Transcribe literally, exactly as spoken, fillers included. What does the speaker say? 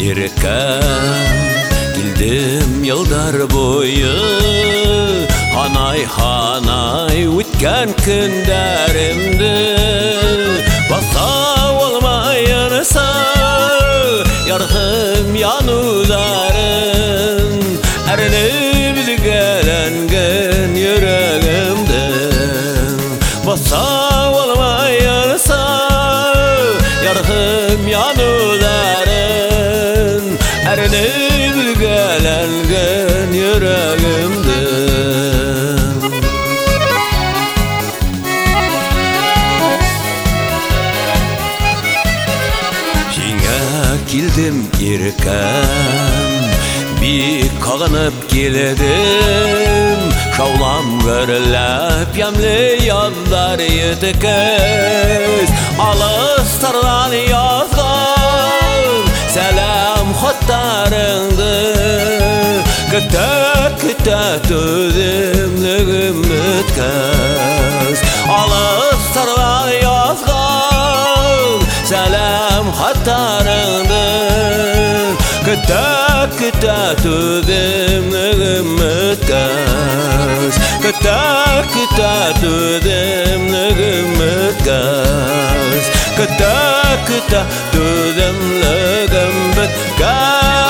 irkem Kildim yıllar boyu Hanay hanay Ütken günlerimdi Basa olmayansa Yargım yanıların Erinip gelengen yüreğimde Basa olmayansa Yargım yanıların Erinip gelengen yüreğimde Kildim irkem Bir kağınıp geledim Şavlam görülüp Yemli yollar yetikez Alıstardan yazgan Selam xatlarındı Küte küte tüzümlüğüm ötkez Alıstardan yazgan Selam xatlarındı Küte küte tüzümlüğüm ötkez Küte küte tüzümlüğüm ötkez Küte küte tüzümlüğüm ötkez